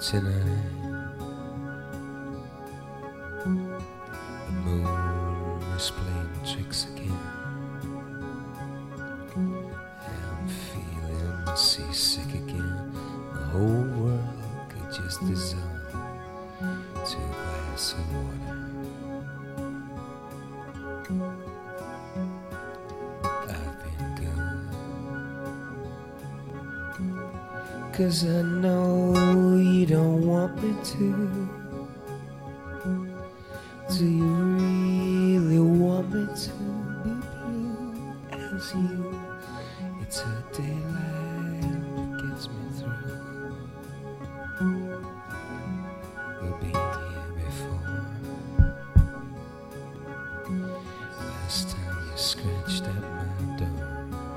tonight. The moon is playing tricks again. I'm feeling seasick again. The whole world could just dissolve to a glass of water. I've been good, 'cause I know you don't want me to. Do you really want me to be blue as you? It's a daylight that gets me through. We've been here before. Last time you scratched at my door,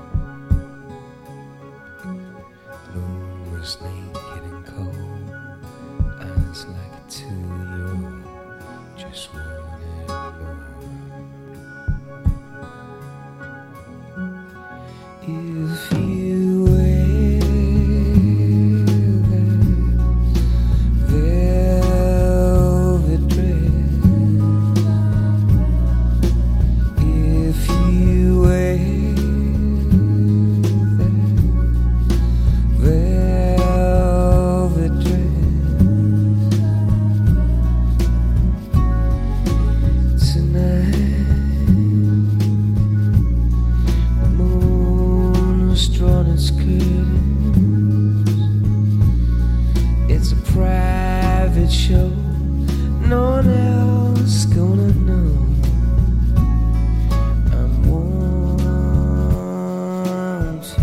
moon was naked and cold, eyes like a 2-year-old, just wanted more. If you wear that velvet dress, if you wear that velvet dress tonight, the moon has drawn its curtains. It's a private show, no one else gonna know. I'm wanting.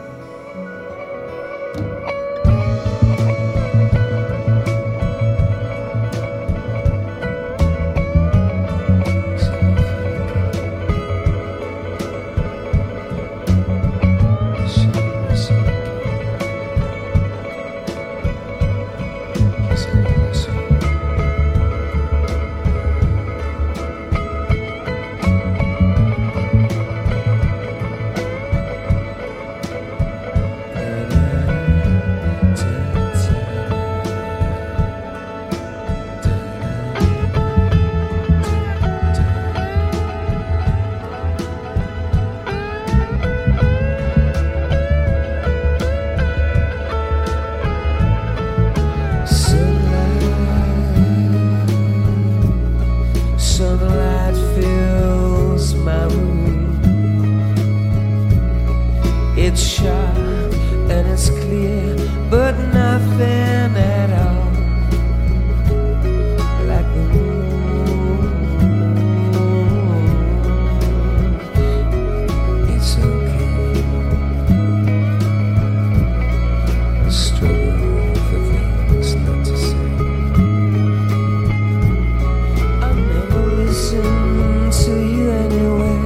Sunlight fills my room. It's sharp and it's clear, but nothing at all like the moon. It's okay. I struggle for things not to say. Listen to you anyway.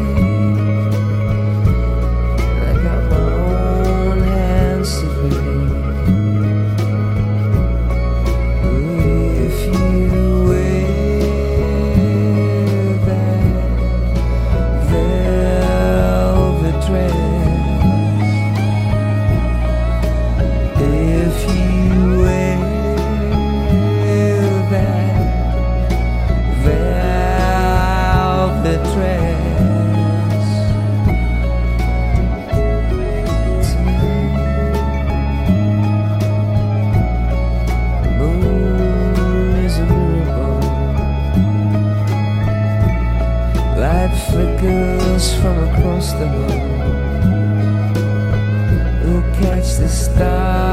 I got my own hands to play. If you wear that velvet dress, if you wear that velvet dress tonight, the moon is a miracle. Light flickers from across the road. We'll catch the stars